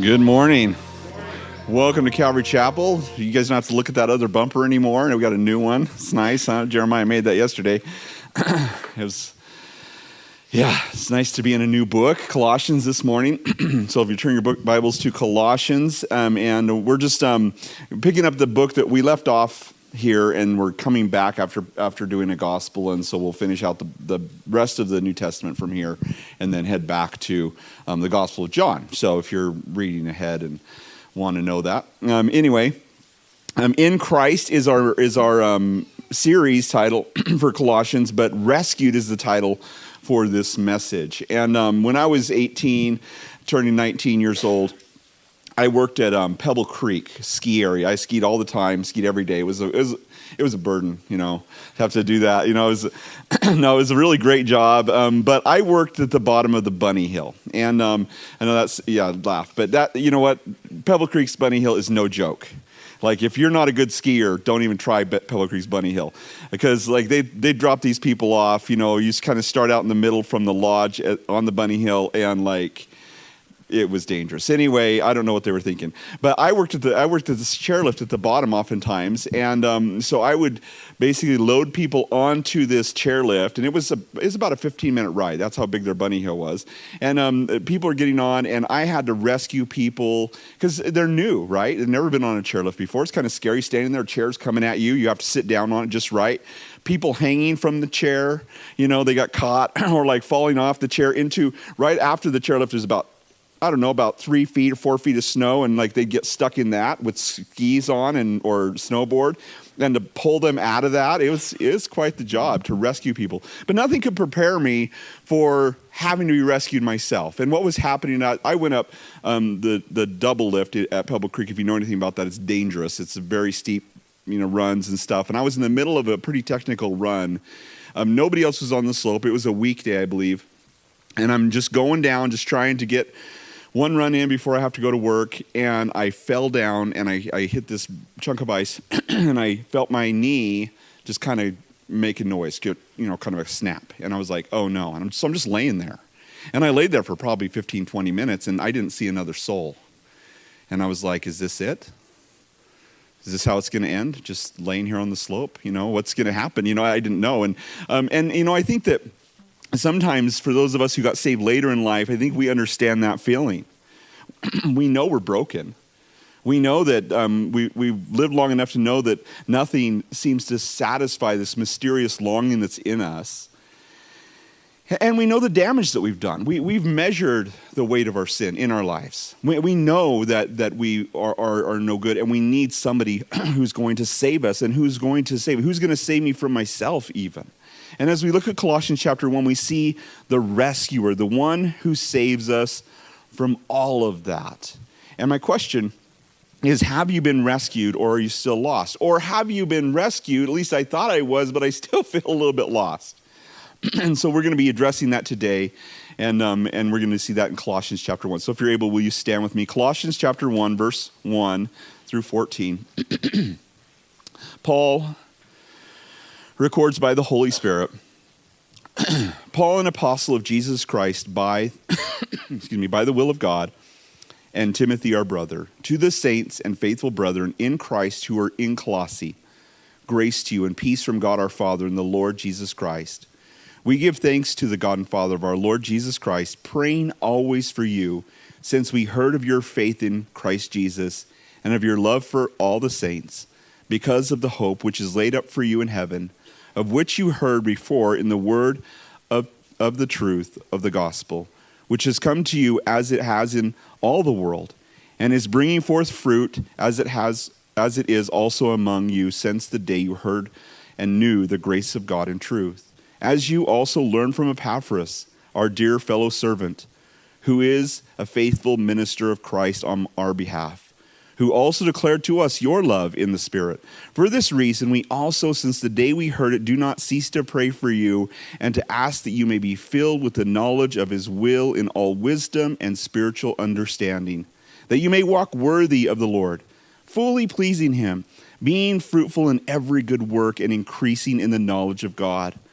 Good morning. Welcome to Calvary Chapel. You guys don't have to look at that other bumper anymore. We got a new one. It's nice, huh? Jeremiah made that yesterday. It's nice to be in a new book, Colossians, this morning. So if you turn your Bibles to Colossians, and we're just picking up the book that we left off here, and we're coming back after doing a gospel, and so we'll finish out the rest of the New Testament from here, and then head back to the Gospel of John. So if you're reading ahead and want to know that, in Christ is our series title for Colossians, but Rescued is the title for this message. And when I was 18, turning 19 years old, I worked at Pebble Creek ski area. I skied all the time, skied every day. It was a burden, to have to do that. It was a really great job. But I worked at the bottom of the Bunny Hill, and I know laugh, but that, Pebble Creek's Bunny Hill is no joke. Like, if you're not a good skier, don't even try Pebble Creek's Bunny Hill, because they drop these people off. You just kind of start out in the middle from the lodge on the Bunny Hill, and it was dangerous. Anyway, I don't know what they were thinking. But I worked at this chairlift at the bottom oftentimes, and so I would basically load people onto this chairlift, and it was about a 15-minute ride. That's how big their Bunny Hill was. And people are getting on, and I had to rescue people because they're new, right? They've never been on a chairlift before. It's kind of scary standing there, chairs coming at you. You have to sit down on it just right. People hanging from the chair, they got caught or falling off the chair into right after the chairlift is about 3 feet or 4 feet of snow, and they get stuck in that with skis on or snowboard, and to pull them out of that, it was quite the job to rescue people. But nothing could prepare me for having to be rescued myself. And what was happening, I went up the double lift at Pebble Creek. If you know anything about that, it's dangerous. It's a very steep, runs and stuff. And I was in the middle of a pretty technical run. Nobody else was on the slope. It was a weekday, I believe. And I'm just going down, just trying to get one run in before I have to go to work, and I fell down, and I hit this chunk of ice, and I felt my knee just kind of make a noise, kind of a snap. And I was like, oh no. And I'm just laying there. And I laid there for probably 15, 20 minutes, and I didn't see another soul. And I was like, is this it? Is this how it's going to end? Just laying here on the slope? What's going to happen? I didn't know. And I think that sometimes for those of us who got saved later in life, I think we understand that feeling. We know we're broken. We know that we've lived long enough to know that nothing seems to satisfy this mysterious longing that's in us. And we know the damage that we've done. We've measured the weight of our sin in our lives. We know that we are no good, and we need somebody who's going to save us, and who's going to save me from myself even. And as we look at Colossians chapter 1, we see the rescuer, the one who saves us from all of that. And my question is, have you been rescued, or are you still lost? Or have you been rescued? At least I thought I was, but I still feel a little bit lost. And so we're going to be addressing that today, and we're going to see that in Colossians chapter 1. So if you're able, will you stand with me? Colossians chapter 1, verse 1 through 14. Paul records by the Holy Spirit, Paul, an apostle of Jesus Christ by the will of God, and Timothy, our brother, to the saints and faithful brethren in Christ who are in Colossae, grace to you and peace from God our Father and the Lord Jesus Christ. We give thanks to the God and Father of our Lord Jesus Christ, praying always for you, since we heard of your faith in Christ Jesus and of your love for all the saints, because of the hope which is laid up for you in heaven, of which you heard before in the word of the truth of the gospel, which has come to you as it has in all the world, and is bringing forth fruit as it is also among you since the day you heard and knew the grace of God in truth. As you also learned from Epaphras, our dear fellow servant, who is a faithful minister of Christ on our behalf, who also declared to us your love in the Spirit. For this reason, we also, since the day we heard it, do not cease to pray for you and to ask that you may be filled with the knowledge of his will in all wisdom and spiritual understanding, that you may walk worthy of the Lord, fully pleasing him, being fruitful in every good work and increasing in the knowledge of God,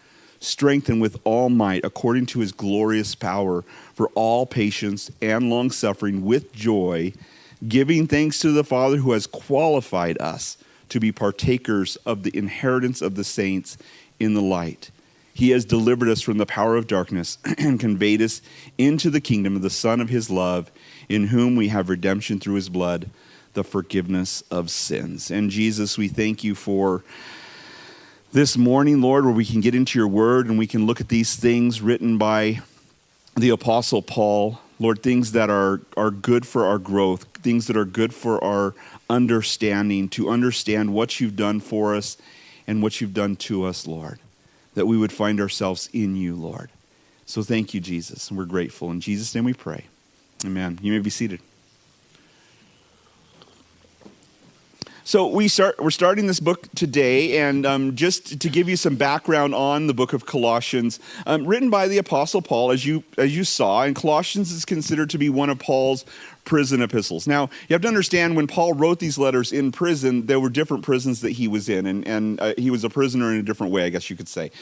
strengthen with all might according to his glorious power for all patience and long-suffering with joy, giving thanks to the Father who has qualified us to be partakers of the inheritance of the saints in the light. He has delivered us from the power of darkness and conveyed us into the kingdom of the Son of his love, in whom we have redemption through his blood, the forgiveness of sins. And Jesus, we thank you for this morning, Lord, where we can get into your word and we can look at these things written by the Apostle Paul. Lord, things that are good for our growth, things that are good for our understanding, to understand what you've done for us and what you've done to us, Lord, that we would find ourselves in you, Lord. So thank you, Jesus, and we're grateful. In Jesus' name we pray. Amen. You may be seated. So we're starting this book today, and just to give you some background on the book of Colossians, written by the Apostle Paul, as you saw, and Colossians is considered to be one of Paul's prison epistles. Now, you have to understand, when Paul wrote these letters in prison, there were different prisons that he was in, and he was a prisoner in a different way, I guess you could say.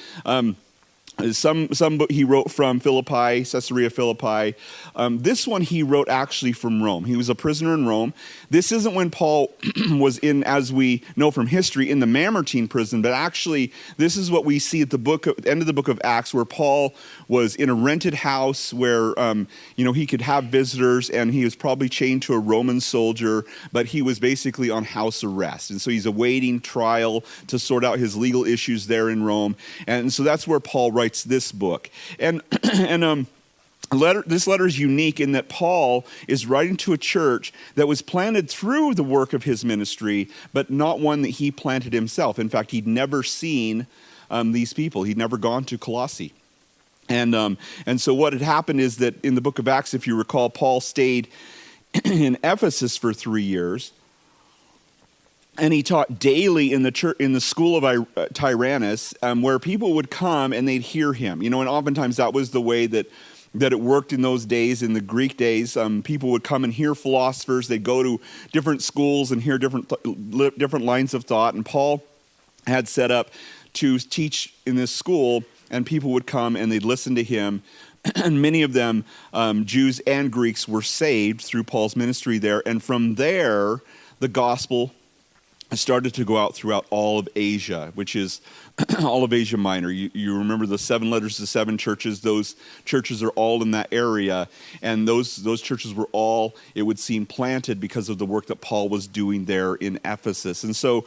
Some he wrote from Philippi, Caesarea Philippi. This one he wrote actually from Rome. He was a prisoner in Rome. This isn't when Paul was in, as we know from history, in the Mamertine prison, but actually this is what we see at the end of the book of Acts, where Paul was in a rented house where he could have visitors, and he was probably chained to a Roman soldier, but he was basically on house arrest, and so he's awaiting trial to sort out his legal issues there in Rome, and so that's where Paul writes this book. And this letter is unique in that Paul is writing to a church that was planted through the work of his ministry, but not one that he planted himself. In fact, he'd never seen these people. He'd never gone to Colossae. And so what had happened is that in the book of Acts, if you recall, Paul stayed in Ephesus for 3 years. And he taught daily in the church, in the school of Tyrannus, where people would come and they'd hear him. And oftentimes that was the way that it worked in those days, in the Greek days. People would come and hear philosophers. They'd go to different schools and hear different lines of thought. And Paul had set up to teach in this school, and people would come and they'd listen to him. And many of them, Jews and Greeks, were saved through Paul's ministry there. And from there, the gospel started to go out throughout all of Asia, which is all of Asia Minor. You remember the 7 letters to 7 churches. Those churches are all in that area. And those churches were all, it would seem, planted because of the work that Paul was doing there in Ephesus. And so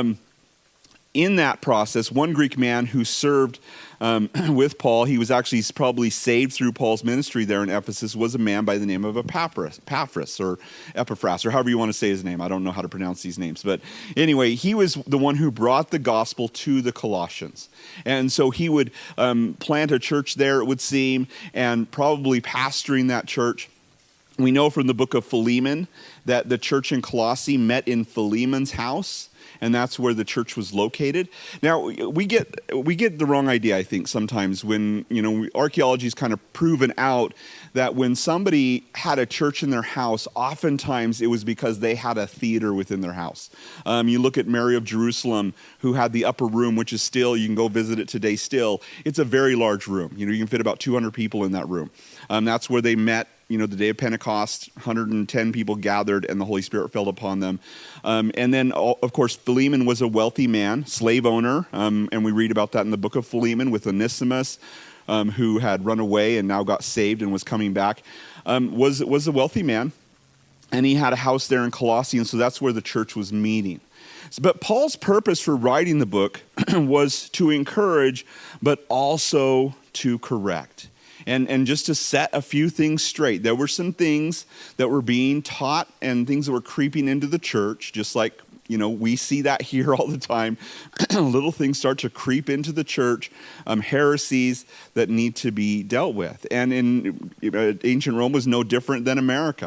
in that process, one Greek man who served with Paul, he was actually probably saved through Paul's ministry there in Ephesus, was a man by the name of Epaphras, or Epaphras, or however you want to say his name. I don't know how to pronounce these names. But anyway, he was the one who brought the gospel to the Colossians. And so he would plant a church there, it would seem, and probably pastoring that church. We know from the book of Philemon that the church in Colossae met in Philemon's house, and that's where the church was located. Now, we get the wrong idea, I think, sometimes when, archaeology's kind of proven out that when somebody had a church in their house, oftentimes it was because they had a theater within their house. You look at Mary of Jerusalem, who had the upper room, which is still, you can go visit it today still. It's a very large room. You can fit about 200 people in that room. That's where they met. The day of Pentecost, 110 people gathered and the Holy Spirit fell upon them. And then, of course, Philemon was a wealthy man, slave owner. And we read about that in the book of Philemon with Onesimus, who had run away and now got saved and was coming back, was a wealthy man. And he had a house there in Colossae, and so that's where the church was meeting. But Paul's purpose for writing the book was to encourage, but also to correct. And just to set a few things straight. There were some things that were being taught and things that were creeping into the church, just like, we see that here all the time. Little things start to creep into the church, heresies that need to be dealt with. And in ancient Rome was no different than America.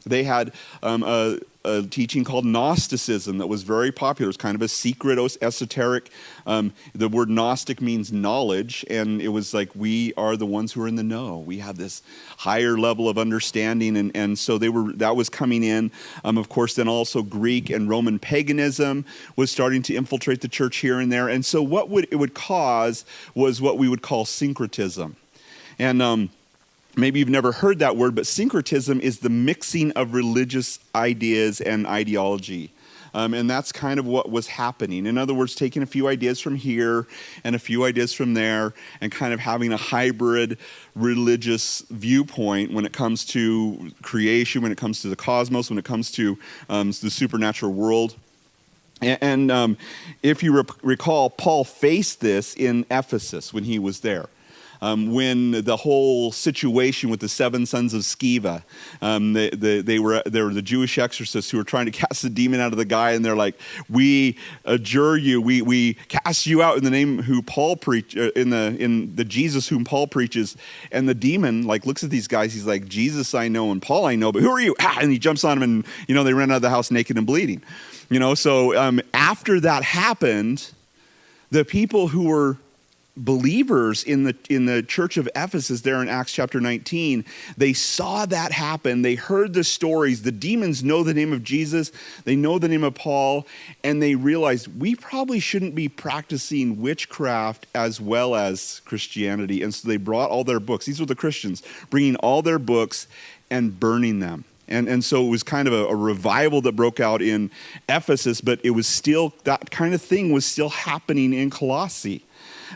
They had a teaching called Gnosticism that was very popular. It was kind of a secret, esoteric. The word Gnostic means knowledge, and it was like, we are the ones who are in the know. We have this higher level of understanding, and so that was coming in. Of course, then also Greek and Roman paganism was starting to infiltrate the church here and there. And so what it would cause was what we would call syncretism. And maybe you've never heard that word, but syncretism is the mixing of religious ideas and ideology. And that's kind of what was happening. In other words, taking a few ideas from here and a few ideas from there and kind of having a hybrid religious viewpoint when it comes to creation, when it comes to the cosmos, when it comes to the supernatural world. And if you recall, Paul faced this in Ephesus when he was there. When the whole situation with the 7 sons of Sceva, they were the Jewish exorcists who were trying to cast the demon out of the guy, and they're like, "We adjure you, we cast you out in the name who Paul in the Jesus whom Paul preaches." And the demon looks at these guys. He's like, "Jesus I know, and Paul I know, but who are you?" And he jumps on them, and they ran out of the house naked and bleeding. So after that happened, the people who were believers in the church of Ephesus there in Acts chapter 19, they saw that happen. They heard the stories. The demons know the name of Jesus. They know the name of Paul. And they realized, we probably shouldn't be practicing witchcraft as well as Christianity. And so they brought all their books. These were the Christians, bringing all their books and burning them. And so it was kind of a revival that broke out in Ephesus, but it was still, that kind of thing was still happening in Colossae.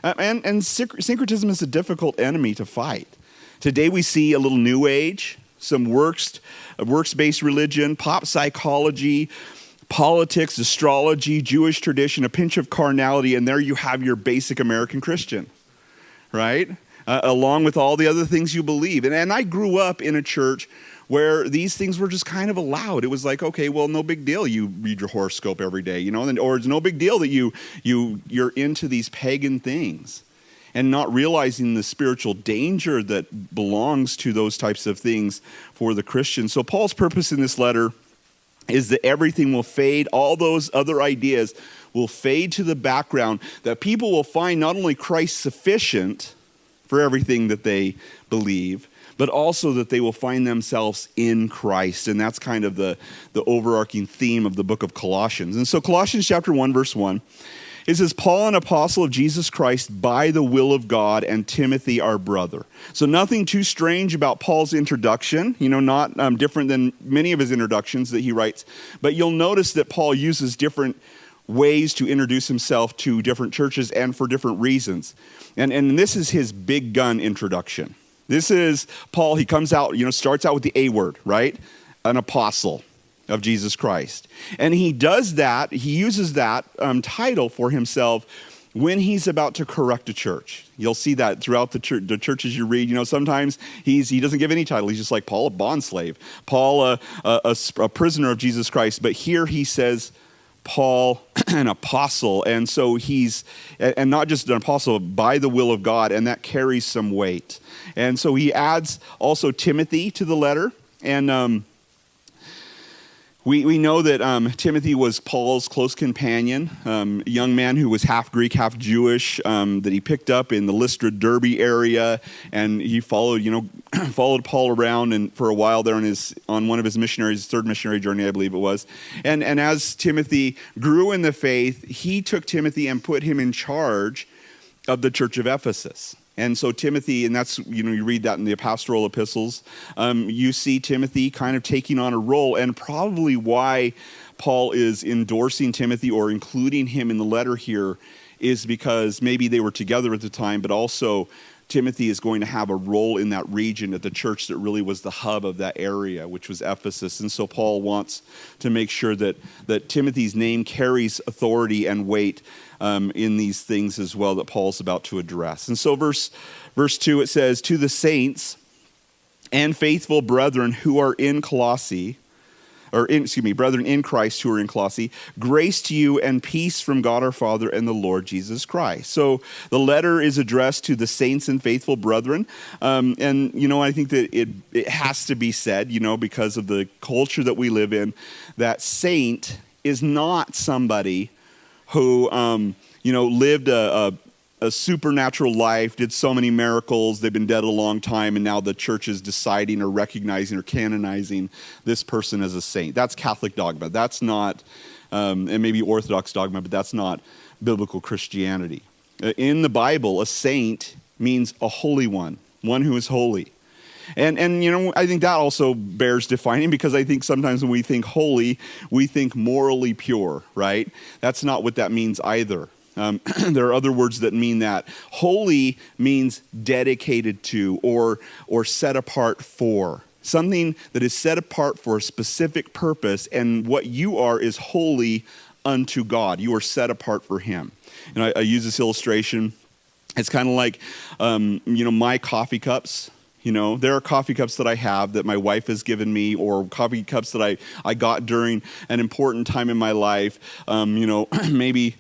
And syncretism is a difficult enemy to fight. Today we see a little New Age, some works-based religion, pop psychology, politics, astrology, Jewish tradition, a pinch of carnality, and there you have your basic American Christian, right? Along with all the other things you believe. And I grew up in a church where these things were just kind of allowed. It was like, okay, well, no big deal. You read your horoscope every day, or it's no big deal that you're into these pagan things and not realizing the spiritual danger that belongs to those types of things for the Christian. So Paul's purpose in this letter is that everything will fade. All those other ideas will fade to the background, that people will find not only Christ sufficient for everything that they believe, but also that they will find themselves in Christ. And that's kind of the overarching theme of the book of Colossians. And so Colossians chapter 1, verse 1, it says, "Paul, an apostle of Jesus Christ by the will of God, and Timothy, our brother." So nothing too strange about Paul's introduction, not different than many of his introductions that he writes. But you'll notice that Paul uses different ways to introduce himself to different churches and for different reasons. And this is his big gun introduction. This is Paul. He comes out, starts out with the A word, right? An apostle of Jesus Christ. And he does that, he uses that title for himself when he's about to correct a church. You'll see that throughout the churches you read. Sometimes he doesn't give any title. He's just like Paul, a bondslave. Paul, a prisoner of Jesus Christ. But here he says, Paul, an apostle. And so he's, and not just an apostle, by the will of God, and that carries some weight. And so he adds also Timothy to the letter. And we know that Timothy was Paul's close companion, a young man who was half Greek, half Jewish, that he picked up in the Lystra, Derbe area, and he followed Paul around and for a while there on one of his third missionary journey, I believe it was. And as Timothy grew in the faith, he took Timothy and put him in charge of the church of Ephesus. And so Timothy, and that's, you read that in the pastoral epistles, you see Timothy kind of taking on a role, and probably why Paul is endorsing Timothy or including him in the letter here is because maybe they were together at the time, but also Timothy is going to have a role in that region at the church that really was the hub of that area, which was Ephesus. And so Paul wants to make sure that Timothy's name carries authority and weight in these things as well that Paul's about to address. And so verse 2, it says, "To the saints and faithful brethren who are in Colossae, brethren in Christ who are in Colossae, grace to you and peace from God our Father and the Lord Jesus Christ. So the letter is addressed to the saints and faithful brethren. And, I think that it has to be said, because of the culture that we live in, that saint is not somebody who, lived a supernatural life, did so many miracles, they've been dead a long time, and now the church is deciding or recognizing or canonizing this person as a saint. That's Catholic dogma. That's not, and maybe Orthodox dogma, but that's not biblical Christianity. In the Bible, a saint means a holy one who is holy. And I think that also bears defining, because I think sometimes when we think holy, we think morally pure, right? That's not what that means either. There are other words that mean that. Holy means dedicated to or set apart for. Something that is set apart for a specific purpose, and what you are is holy unto God. You are set apart for Him. And I use this illustration. It's kind of like, my coffee cups. There are coffee cups that I have that my wife has given me, or coffee cups that I got during an important time in my life. Maybe...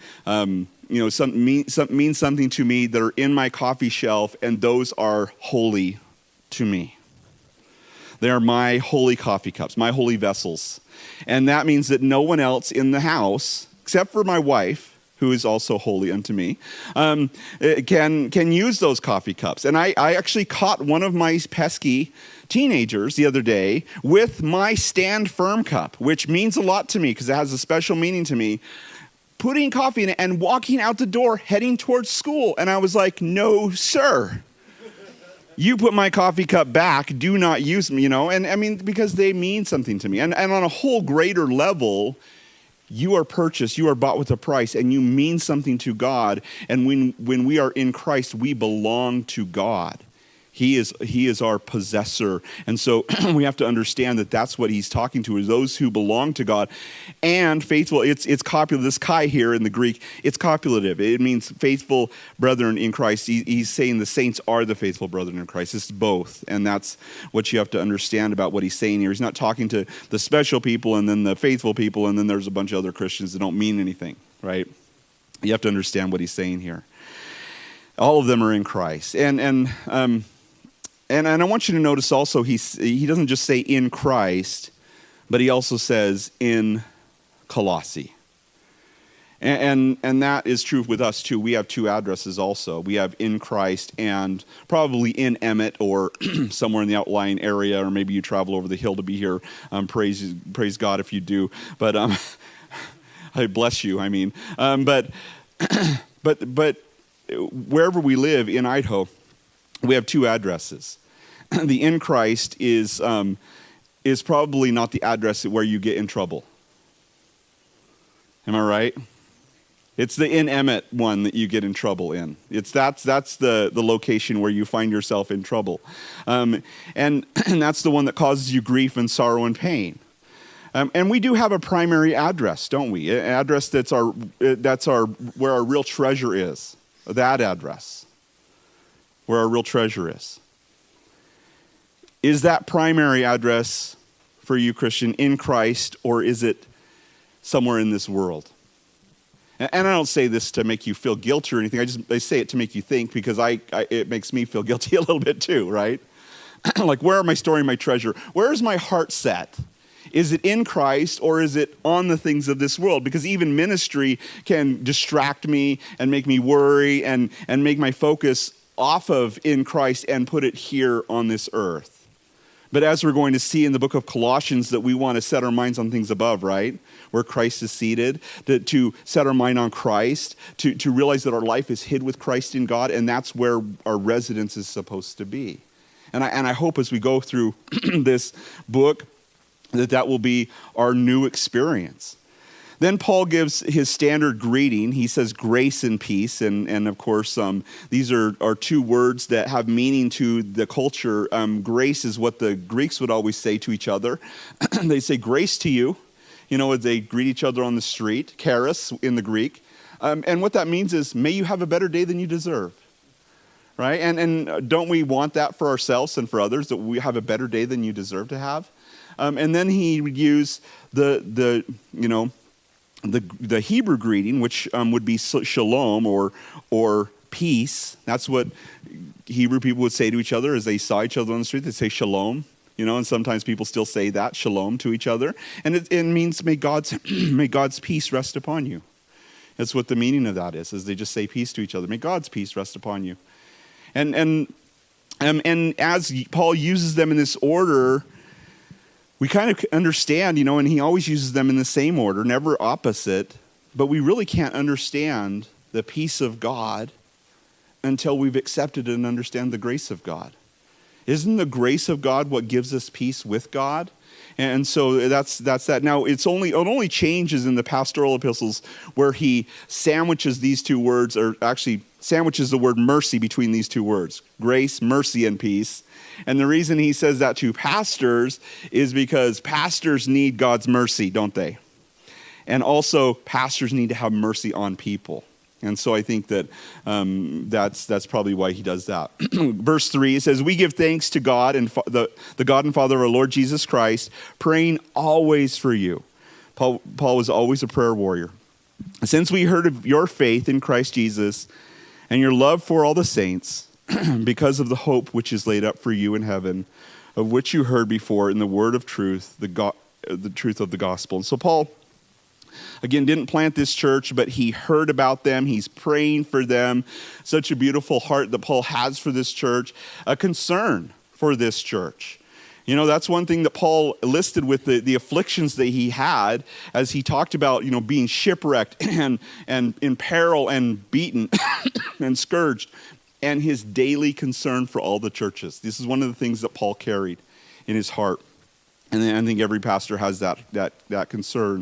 mean something to me that are in my coffee shelf, and those are holy to me. They are my holy coffee cups, my holy vessels. And that means that no one else in the house, except for my wife, who is also holy unto me, can use those coffee cups. And I actually caught one of my pesky teenagers the other day with my Stand Firm cup, which means a lot to me because it has a special meaning to me, putting coffee in it and walking out the door, heading towards school. And I was like, no, sir. You put my coffee cup back. Do not use them, And I mean, because they mean something to me. And on a whole greater level, you are purchased, you are bought with a price, and you mean something to God. And when we are in Christ, we belong to God. He is our possessor. And so we have to understand that that's what he's talking to, is those who belong to God. And faithful, it's copulative. This kai here in the Greek, it's copulative. It means faithful brethren in Christ. He's saying the saints are the faithful brethren in Christ. It's both. And that's what you have to understand about what he's saying here. He's not talking to the special people and then the faithful people, and then there's a bunch of other Christians that don't mean anything, right? You have to understand what he's saying here. All of them are in Christ. And I want you to notice also, he doesn't just say in Christ, but he also says in Colossae. And that is true with us too. We have two addresses also. We have in Christ and probably in Emmett or somewhere in the outlying area, or maybe you travel over the hill to be here. Praise God if you do. But I bless you, I mean. But wherever we live in Idaho, we have two addresses. The in Christ is probably not the address where you get in trouble. Am I right? It's the in Emmett one that you get in trouble in. That's the location where you find yourself in trouble, and that's the one that causes you grief and sorrow and pain. And we do have a primary address, don't we? An address that's where our real treasure is. That address, where our real treasure is. Is that primary address for you, Christian, in Christ, or is it somewhere in this world? And I don't say this to make you feel guilty or anything. I say it to make you think, because it makes me feel guilty a little bit too, right? Like, where am I storing my treasure? Where is my heart set? Is it in Christ, or is it on the things of this world? Because even ministry can distract me and make me worry and make my focus off of in Christ and put it here on this earth. But as we're going to see in the book of Colossians, that we want to set our minds on things above, right? Where Christ is seated, to set our mind on Christ, to realize that our life is hid with Christ in God, and that's where our residence is supposed to be. And I hope as we go through this book, that will be our new experience. Then Paul gives his standard greeting. He says grace and peace. And of course, these are two words that have meaning to the culture. Grace is what the Greeks would always say to each other. They say grace to you. They greet each other on the street. Charis in the Greek. And what that means is, may you have a better day than you deserve. Right? And don't we want that for ourselves and for others, that we have a better day than you deserve to have? And then he would use the Hebrew greeting, which would be shalom or peace. That's what Hebrew people would say to each other as they saw each other on the street. They'd say shalom, and sometimes people still say that, shalom, to each other. And it means may God's peace rest upon you. That's what the meaning of that is they just say peace to each other. May God's peace rest upon you. And as Paul uses them in this order, we kind of understand, and he always uses them in the same order, never opposite, but we really can't understand the peace of God until we've accepted and understand the grace of God. Isn't the grace of God what gives us peace with God? And so that's that. Now, it only changes in the pastoral epistles where he sandwiches these two words, or actually sandwiches the word mercy between these two words, grace, mercy, and peace. And the reason he says that to pastors is because pastors need God's mercy, don't they? And also, pastors need to have mercy on people. And so I think that that's probably why he does that. Verse 3, it says, we give thanks to God and the God and Father of our Lord Jesus Christ, praying always for you. Paul was always a prayer warrior. Since we heard of your faith in Christ Jesus and your love for all the saints, because of the hope which is laid up for you in heaven, of which you heard before in the word of truth, the truth of the gospel. And so Paul, again, didn't plant this church, but he heard about them. He's praying for them. Such a beautiful heart that Paul has for this church, a concern for this church. That's one thing that Paul listed with the afflictions that he had as he talked about, being shipwrecked and in peril and beaten and scourged, and his daily concern for all the churches. This is one of the things that Paul carried in his heart. And I think every pastor has that concern.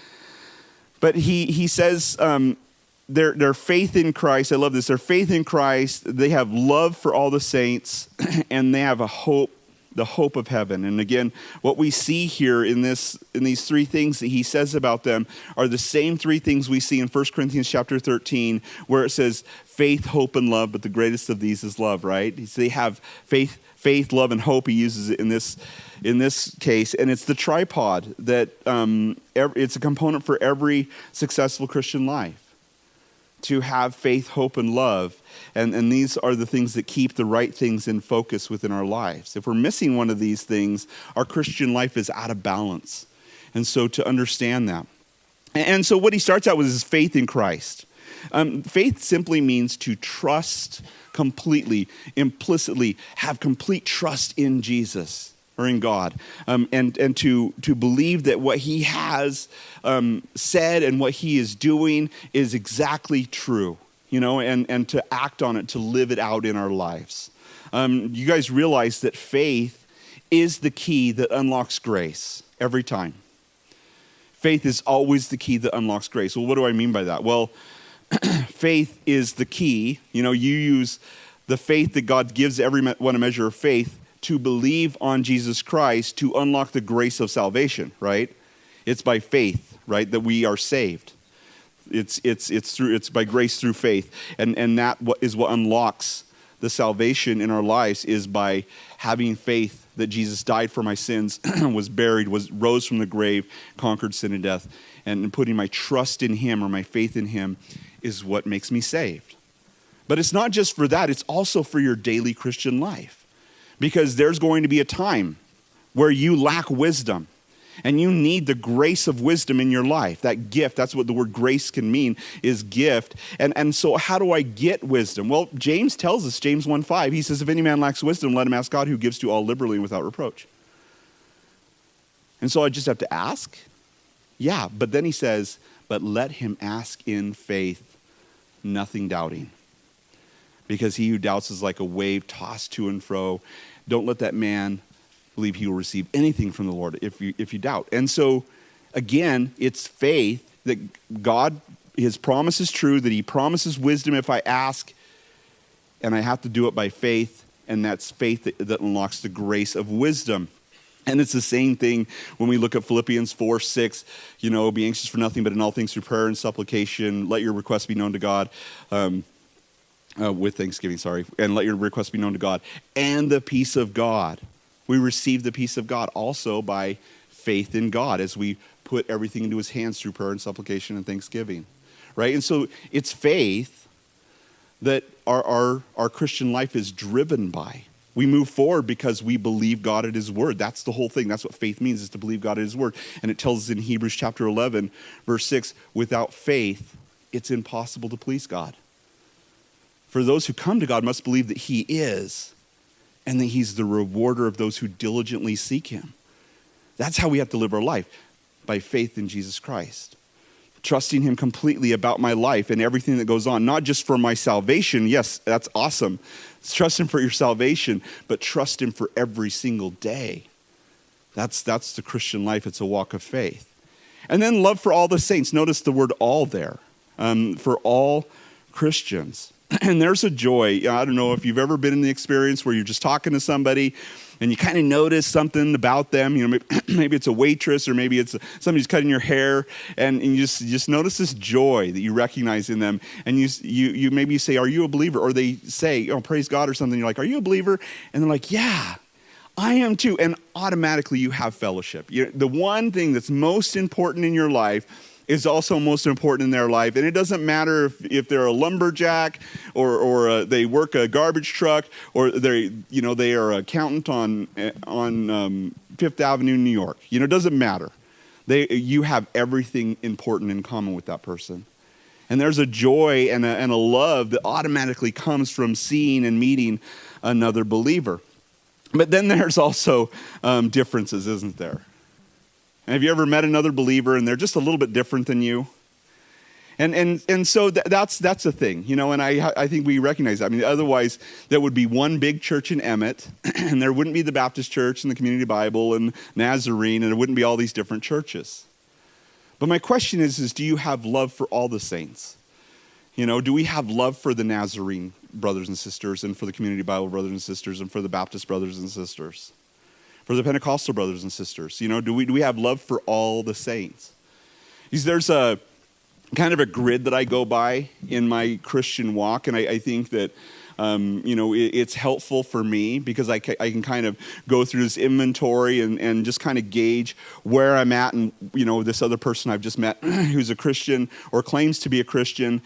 But he says their faith in Christ, I love this, their faith in Christ, they have love for all the saints, and they have a hope, the hope of heaven. And again, what we see here in these three things that he says about them are the same three things we see in 1 Corinthians chapter 13, where it says faith, hope, and love, but the greatest of these is love, right? So they have faith, love, and hope. He uses it in this case, and it's the tripod that it's a component for every successful Christian life, to have faith, hope, and love. And these are the things that keep the right things in focus within our lives. If we're missing one of these things, our Christian life is out of balance. And so to understand that. And so what he starts out with is faith in Christ. Faith simply means to trust completely, implicitly, have complete trust in Jesus or in God, and to believe that what he has said and what he is doing is exactly true, and to act on it, to live it out in our lives. You guys realize that faith is the key that unlocks grace every time. Faith is always the key that unlocks grace. Well, what do I mean by that? Well, faith is the key. You use the faith that God gives everyone a measure of faith to believe on Jesus Christ to unlock the grace of salvation, right? It's by faith, right, that we are saved. It's by grace through faith, and that is what unlocks the salvation in our lives, is by having faith that Jesus died for my sins, was buried, rose from the grave, conquered sin and death, and putting my trust in him or my faith in him is what makes me saved. But it's not just for that, it's also for your daily Christian life. Because there's going to be a time where you lack wisdom and you need the grace of wisdom in your life. That gift, that's what the word grace can mean, is gift. And so how do I get wisdom? Well, James tells us, James 1:5, he says, if any man lacks wisdom, let him ask God, who gives to all liberally and without reproach. And so I just have to ask? Yeah, but then he says, but let him ask in faith, nothing doubting. Because he who doubts is like a wave tossed to and fro. Don't let that man believe he will receive anything from the Lord if you doubt. And so, again, it's faith that God, his promise is true, that he promises wisdom if I ask, and I have to do it by faith, and that's faith that unlocks the grace of wisdom. And it's the same thing when we look at Philippians 4:6, be anxious for nothing, but in all things through prayer and supplication, let your requests be known to God. With thanksgiving, and let your requests be known to God. And the peace of God, We receive the peace of God also by faith in God as we put everything into his hands through prayer and supplication and thanksgiving, right? And so it's faith that our Christian life is driven by. We move forward because we believe God at his word. That's the whole thing. That's what faith means, is to believe God at his word. And it tells us in Hebrews chapter 11, verse 6, without faith, it's impossible to please God. For those who come to God must believe that he is, and that he's the rewarder of those who diligently seek him. That's how we have to live our life, by faith in Jesus Christ. Trusting him completely about my life and everything that goes on, not just for my salvation. Yes, that's awesome. Trust him for your salvation, but trust him for every single day. That's the Christian life. It's a walk of faith. And then love for all the saints. Notice the word all there, for all Christians. And there's a joy. I don't know if you've ever been in the experience where you're just talking to somebody and you kind of notice something about them. You know, maybe it's a waitress, or maybe it's somebody who's cutting your hair, and you just notice this joy that you recognize in them. And you maybe say, "Are you a believer?" Or they say, "Oh, praise God," or something. You're like, "Are you a believer?" And they're like, "Yeah, I am too." And automatically you have fellowship. The one thing that's most important in your life is also most important in their life. And it doesn't matter if they're a lumberjack or they work a garbage truck, or they are an accountant on Fifth Avenue, New York. It doesn't matter. You have everything important in common with that person. And there's a joy and a love that automatically comes from seeing and meeting another believer. But then there's also differences, isn't there? Have you ever met another believer and they're just a little bit different than you? And so that's a thing, and I think we recognize that. I mean, otherwise there would be one big church in Emmett, and there wouldn't be the Baptist Church and the Community Bible and Nazarene, and there wouldn't be all these different churches. But my question is do you have love for all the saints? Do we have love for the Nazarene brothers and sisters, and for the Community Bible brothers and sisters, and for the Baptist brothers and sisters? For the Pentecostal brothers and sisters, do we have love for all the saints? Because there's a kind of a grid that I go by in my Christian walk, and I think that it's helpful for me because I can kind of go through this inventory and just kind of gauge where I'm at, and this other person I've just met who's a Christian or claims to be a Christian.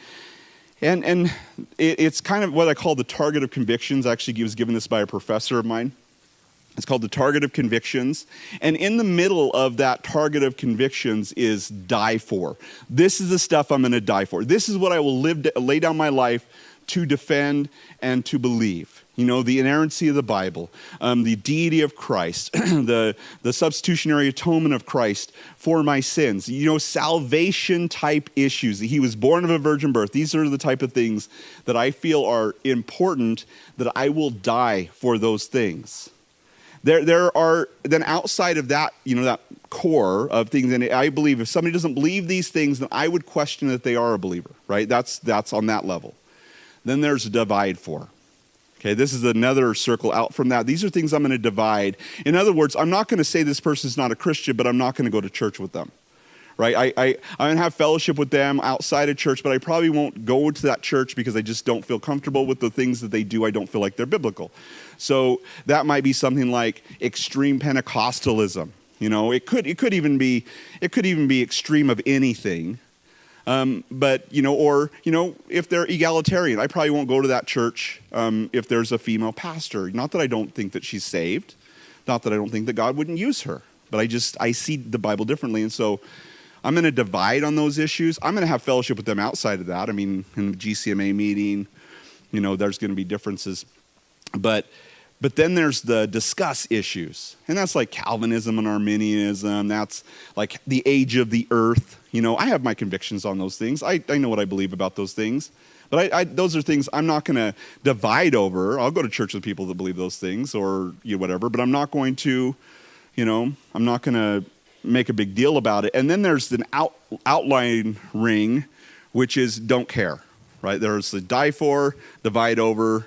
And it's kind of what I call the target of convictions. Actually, I was given this by a professor of mine. It's called the target of convictions. And in the middle of that target of convictions is die for. This is the stuff I'm going to die for. This is what I will lay down my life to defend and to believe. The inerrancy of the Bible, the deity of Christ, the substitutionary atonement of Christ for my sins, salvation type issues. He was born of a virgin birth. These are the type of things that I feel are important, that I will die for those things. There are, then outside of that, that core of things, and I believe if somebody doesn't believe these things, then I would question that they are a believer, right? That's on that level. Then there's divide for. Okay, this is another circle out from that. These are things I'm going to divide. In other words, I'm not going to say this person's not a Christian, but I'm not going to go to church with them. Right? I'm going to have fellowship with them outside of church, but I probably won't go to that church because I just don't feel comfortable with the things that they do. I don't feel like they're biblical. So that might be something like extreme Pentecostalism. It could even be extreme of anything. But if they're egalitarian, I probably won't go to that church if there's a female pastor. Not that I don't think that she's saved, not that I don't think that God wouldn't use her, but I see the Bible differently, and so I'm going to divide on those issues. I'm going to have fellowship with them outside of that. I mean, in the GCMA meeting, there's going to be differences. But then there's the discuss issues. And that's like Calvinism and Arminianism. That's like the age of the earth. I have my convictions on those things. I know what I believe about those things. But those are things I'm not going to divide over. I'll go to church with people that believe those things or whatever. But I'm not going to, I'm not going to make a big deal about it. And then there's an outline ring, which is don't care, right? There's the die for, divide over,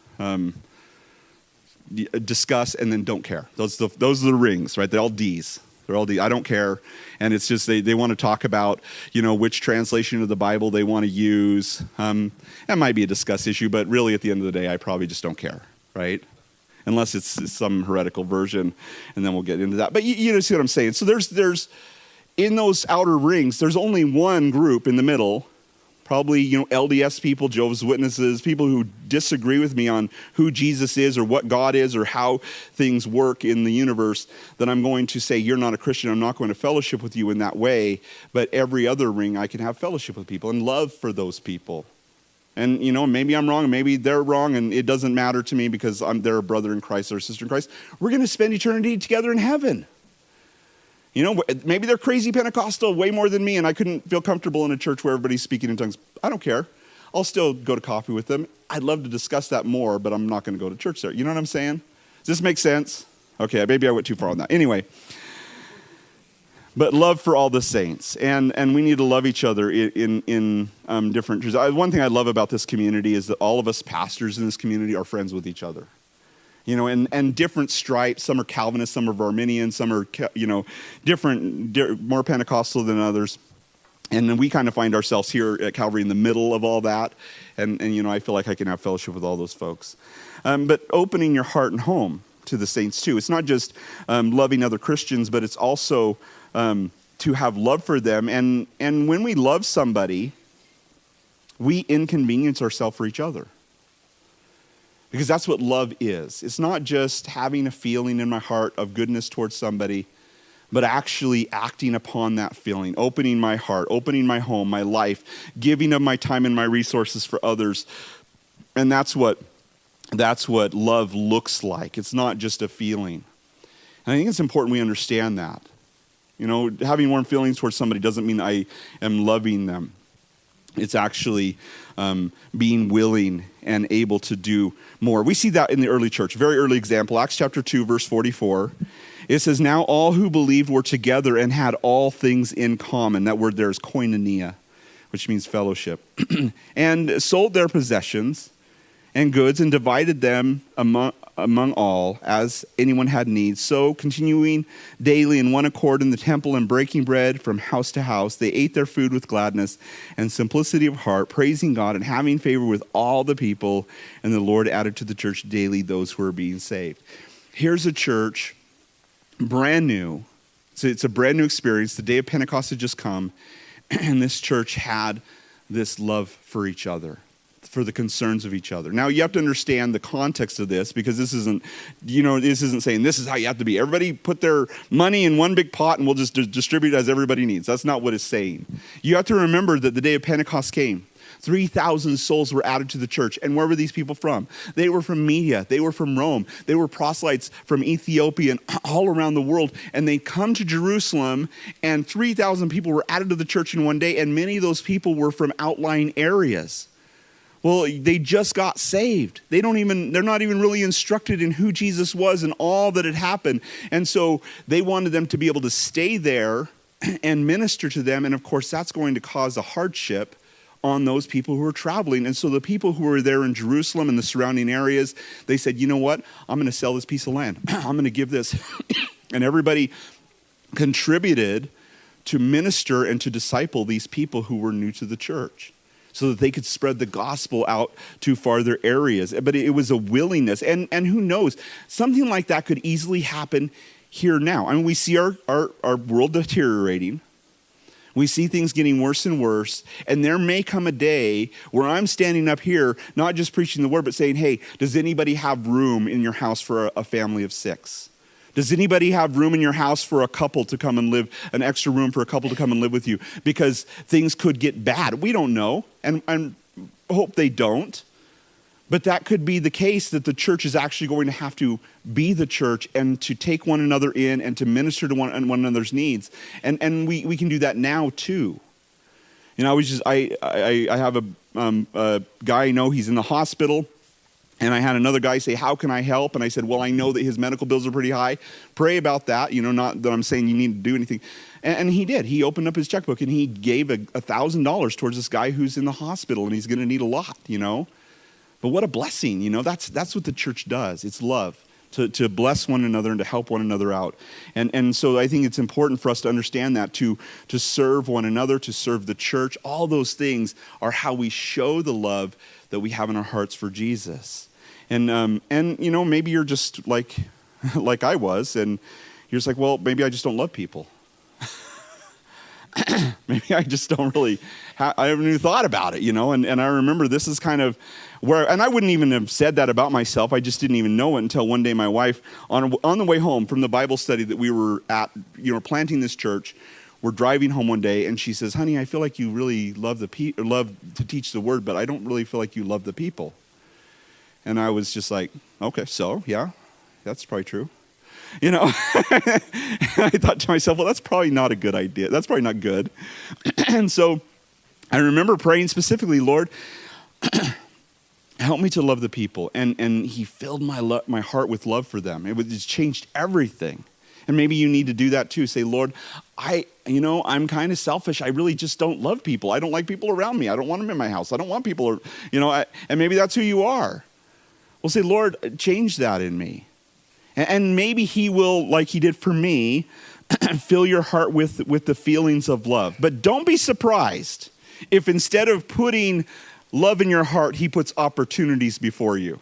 discuss, and then don't care. Those are the rings, right? They're all D's. They're all D's. I don't care. And it's just they want to talk about, which translation of the Bible they want to use. That might be a discuss issue, but really at the end of the day, I probably just don't care, right? unless it's some heretical version, and then we'll get into that. But you know, see what I'm saying? So there's in those outer rings, there's only one group in the middle, probably, you know, LDS people, Jehovah's Witnesses, people who disagree with me on who Jesus is or what God is or how things work in the universe, that I'm going to say, you're not a Christian, I'm not going to fellowship with you in that way. But every other ring, I can have fellowship with people and love for those people. And, you know, maybe I'm wrong, maybe they're wrong, and it doesn't matter to me because they're a brother in Christ or a sister in Christ. We're going to spend eternity together in heaven. You know, maybe they're crazy Pentecostal way more than me, and I couldn't feel comfortable in a church where everybody's speaking in tongues. I don't care. I'll still go to coffee with them. I'd love to discuss that more, but I'm not going to go to church there. You know what I'm saying? Does this make sense? Okay, maybe I went too far on that. Anyway, but love for all the saints, and we need to love each other in different truths. One thing I love about this community is that all of us pastors in this community are friends with each other. You know, and different stripes. Some are Calvinists, some are Arminian, some are, you know, different, more Pentecostal than others. And then we kind of find ourselves here at Calvary in the middle of all that. And you know, I feel like I can have fellowship with all those folks. But opening your heart and home to the saints too. It's not just loving other Christians, but it's also to have love for them. And when we love somebody, we inconvenience ourselves for each other. Because that's what love is. It's not just having a feeling in my heart of goodness towards somebody, but actually acting upon that feeling, opening my heart, opening my home, my life, giving of my time and my resources for others. And that's what love looks like. It's not just a feeling. And I think it's important we understand that. You know, having warm feelings towards somebody doesn't mean I am loving them. It's actually being willing and able to do more. We see that in the early church. Very early example, Acts chapter 2, verse 44. It says, now all who believed were together and had all things in common. That word there is koinonia, which means fellowship. And sold their possessions and goods and divided them among all as anyone had need. So continuing daily in one accord in the temple and breaking bread from house to house, they ate their food with gladness and simplicity of heart, praising God and having favor with all the people. And the Lord added to the church daily those who were being saved. Here's a church, brand new. So it's a brand new experience. The day of Pentecost had just come, and this church had this love for each other, for the concerns of each other. Now, you have to understand the context of this, because this isn't saying this is how you have to be. Everybody put their money in one big pot and we'll just distribute it as everybody needs. That's not what it's saying. You have to remember that the day of Pentecost came. 3,000 souls were added to the church. And where were these people from? They were from Media. They were from Rome. They were proselytes from Ethiopia and all around the world. And they come to Jerusalem, and 3,000 people were added to the church in one day. And many of those people were from outlying areas. Well, they just got saved. They're not even really instructed in who Jesus was and all that had happened. And so they wanted them to be able to stay there and minister to them. And of course, that's going to cause a hardship on those people who are traveling. And so the people who were there in Jerusalem and the surrounding areas, they said, you know what? I'm going to sell this piece of land. I'm going to give this. And everybody contributed to minister and to disciple these people who were new to the church, so that they could spread the gospel out to farther areas. But it was a willingness. And who knows, something like that could easily happen here now. I mean, we see our world deteriorating. We see things getting worse and worse. And there may come a day where I'm standing up here, not just preaching the word, but saying, hey, does anybody have room in your house for a family of 6? Does anybody have room in your house for a couple to come and live, an extra room for a couple to come and live with you? Because things could get bad. We don't know, and hope they don't. But that could be the case, that the church is actually going to have to be the church and to take one another in and to minister to one another's needs. And we can do that now too. You know, I have a guy I know, he's in the hospital. And I had another guy say, how can I help? And I said, well, I know that his medical bills are pretty high. Pray about that. You know, not that I'm saying you need to do anything. And he did. He opened up his checkbook and he gave $1,000 towards this guy who's in the hospital, and he's going to need a lot, you know. But what a blessing, you know. That's what the church does. It's love, to bless one another and to help one another out. And so I think it's important for us to understand that, to serve one another, to serve the church. All those things are how we show the love that we have in our hearts for Jesus. And maybe you're just like I was, and you're just like, well, maybe I just don't love people. Maybe I just don't really, I haven't even thought about it, and I remember this is kind of where, and I wouldn't even have said that about myself. I just didn't even know it until one day my wife, on the way home from the Bible study that we were at, planting this church, we're driving home one day, and she says, honey, I feel like you really love to teach the word, but I don't really feel like you love the people. And I was just like, okay, so yeah, that's probably true. I thought to myself, well, that's probably not a good idea. That's probably not good. And so I remember praying specifically, Lord, help me to love the people. And he filled my heart with love for them. It's changed everything. And maybe you need to do that too. Say, Lord, I'm kind of selfish. I really just don't love people. I don't like people around me. I don't want them in my house. I don't want people, and maybe that's who you are. Well, say, Lord, change that in me. And maybe he will, like he did for me, fill your heart with the feelings of love. But don't be surprised if instead of putting love in your heart, he puts opportunities before you.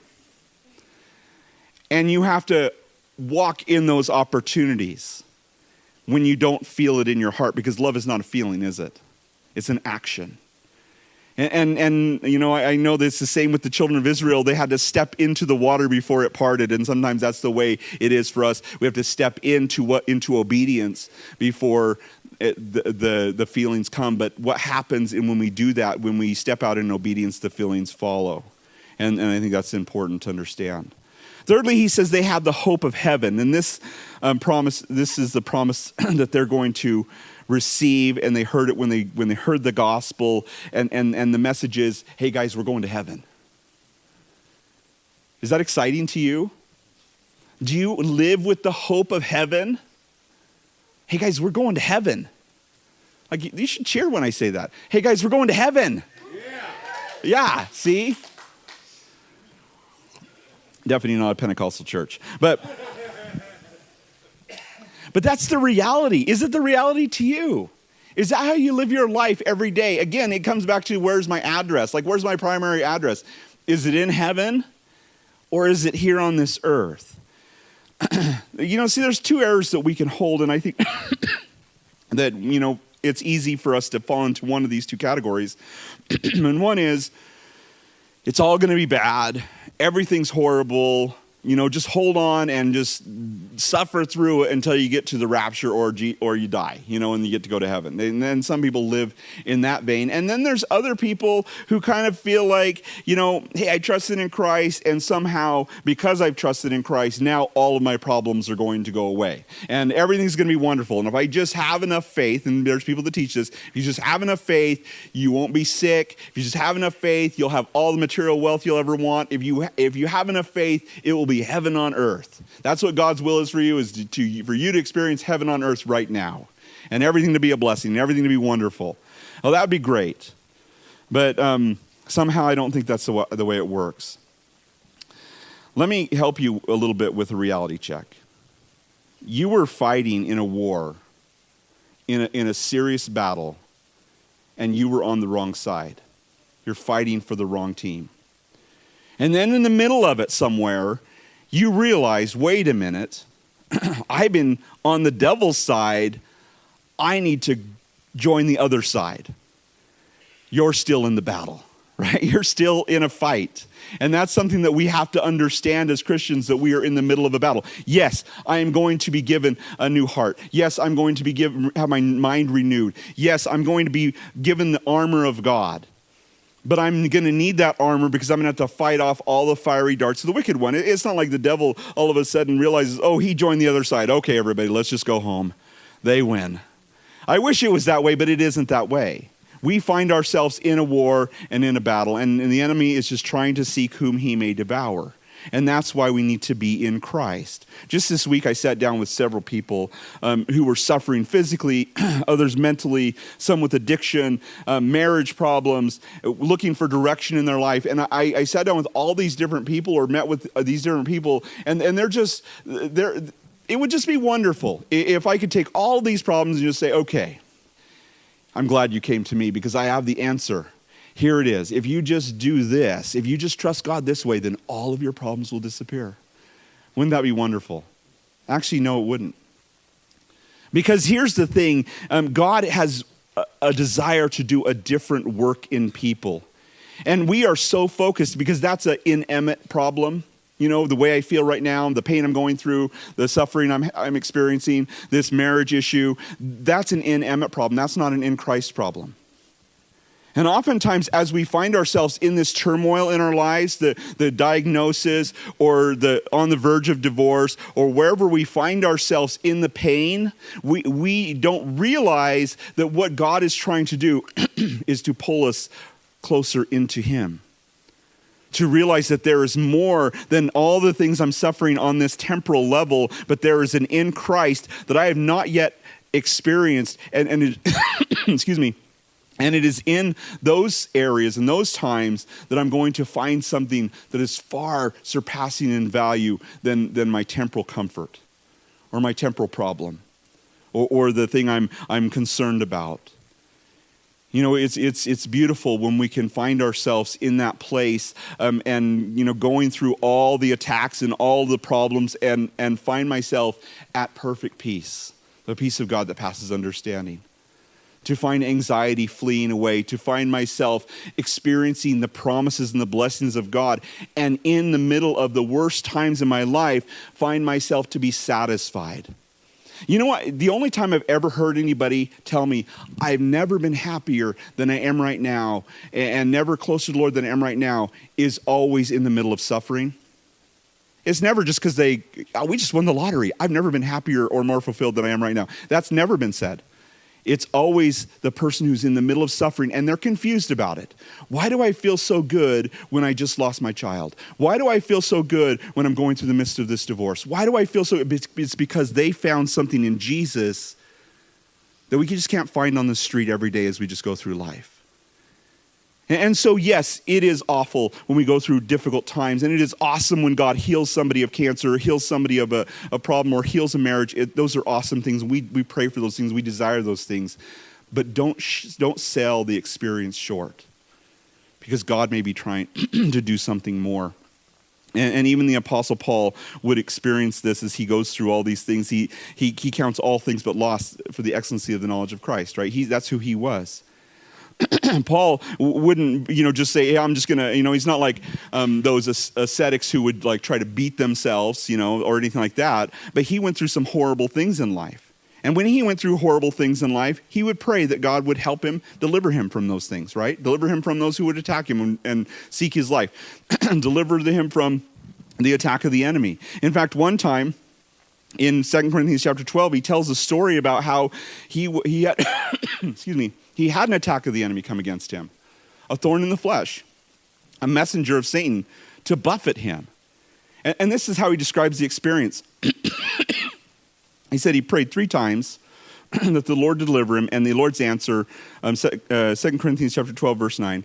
And you have to walk in those opportunities when you don't feel it in your heart, because love is not a feeling, is it? It's an action. And I know that it's the same with the children of Israel. They had to step into the water before it parted, and sometimes that's the way it is for us. We have to step into obedience before the feelings come. But what happens when we do that, when we step out in obedience, the feelings follow. And I think that's important to understand. Thirdly, he says they have the hope of heaven, and this is the promise that they're going to receive, and they heard it when they heard the gospel, and the message is, hey guys, we're going to heaven. Is that exciting to you? Do you live with the hope of heaven? Hey guys, we're going to heaven. Like, you should cheer when I say that. Hey guys, we're going to heaven. Yeah, see? Definitely not a Pentecostal church. But that's the reality. Is it the reality to you? Is that how you live your life every day? Again, it comes back to, where's my address? Like, where's my primary address? Is it in heaven, or is it here on this earth? See, there's two errors that we can hold, and I think that, it's easy for us to fall into one of these two categories. And one is, it's all going to be bad. Everything's horrible. Just hold on and just suffer through it until you get to the rapture or you die, and you get to go to heaven. And then some people live in that vein. And then there's other people who kind of feel like, hey, I trusted in Christ, and somehow because I've trusted in Christ, now all of my problems are going to go away. And everything's going to be wonderful. And if I just have enough faith, and there's people that teach this, if you just have enough faith, you won't be sick. If you just have enough faith, you'll have all the material wealth you'll ever want. If you have enough faith, it will be heaven on earth. That's what God's will is for you, is for you to experience heaven on earth right now, and everything to be a blessing, and everything to be wonderful. Well, that would be great, but somehow I don't think that's the way it works. Let me help you a little bit with a reality check. You were fighting in a war, in a serious battle, and you were on the wrong side. You're fighting for the wrong team. And then in the middle of it somewhere, you realize, wait a minute, I've been on the devil's side. I need to join the other side. You're still in the battle, right? You're still in a fight. And that's something that we have to understand as Christians, that we are in the middle of a battle. Yes, I am going to be given a new heart. Yes, I'm going to have my mind renewed. Yes, I'm going to be given the armor of God. But I'm going to need that armor, because I'm going to have to fight off all the fiery darts of the wicked one. It's not like the devil all of a sudden realizes, oh, he joined the other side. Okay, everybody, let's just go home. They win. I wish it was that way, but it isn't that way. We find ourselves in a war and in a battle, and the enemy is just trying to seek whom he may devour. And that's why we need to be in Christ. Just this week, I sat down with several people who were suffering physically, others mentally, some with addiction, marriage problems, looking for direction in their life. And I sat down with all these different people, or met with these different people, and it would just be wonderful if I could take all these problems and just say, okay, I'm glad you came to me, because I have the answer. Here it is. If you just do this, if you just trust God this way, then all of your problems will disappear. Wouldn't that be wonderful? Actually, no, it wouldn't. Because here's the thing, God has a desire to do a different work in people. And we are so focused, because that's an inanimate problem. You know, the way I feel right now, the pain I'm going through, the suffering I'm experiencing, this marriage issue, that's an inanimate problem. That's not an in Christ problem. And oftentimes, as we find ourselves in this turmoil in our lives, the diagnosis or on the verge of divorce, or wherever we find ourselves in the pain, we don't realize that what God is trying to do is to pull us closer into Him. To realize that there is more than all the things I'm suffering on this temporal level, but there is an in Christ that I have not yet experienced. And excuse me. And it is in those areas and those times that I'm going to find something that is far surpassing in value than my temporal comfort or my temporal problem or the thing I'm concerned about. You know, it's beautiful when we can find ourselves in that place and, you know, going through all the attacks and all the problems and find myself at perfect peace, the peace of God that passes understanding. To find anxiety fleeing away, to find myself experiencing the promises and the blessings of God, and in the middle of the worst times in my life, find myself to be satisfied. You know what? The only time I've ever heard anybody tell me, I've never been happier than I am right now, and never closer to the Lord than I am right now, is always in the middle of suffering. It's never just because we just won the lottery. I've never been happier or more fulfilled than I am right now. That's never been said. It's always the person who's in the middle of suffering, and they're confused about it. Why do I feel so good when I just lost my child? Why do I feel so good when I'm going through the midst of this divorce? Why do I feel so? It's because they found something in Jesus that we just can't find on the street every day as we just go through life. And so, yes, it is awful when we go through difficult times, and it is awesome when God heals somebody of cancer, or heals somebody of a problem, or heals a marriage. Those are awesome things. We pray for those things. We desire those things. But don't sell the experience short, because God may be trying to do something more. And even the Apostle Paul would experience this as he goes through all these things. He counts all things but loss for the excellency of the knowledge of Christ, right? That's who he was. Paul wouldn't, just say, hey, I'm just going to, he's not like those ascetics who would like try to beat themselves, or anything like that. But he went through some horrible things in life. And when he went through horrible things in life, he would pray that God would help him, deliver him from those things, right? Deliver him from those who would attack him and seek his life. Deliver him from the attack of the enemy. In fact, one time in 2 Corinthians chapter 12, he tells a story about how he had, he had an attack of the enemy come against him, a thorn in the flesh, a messenger of Satan to buffet him. And this is how he describes the experience. He said he prayed 3 times that the Lord deliver him, and the Lord's answer, 2 Corinthians chapter 12, verse 9.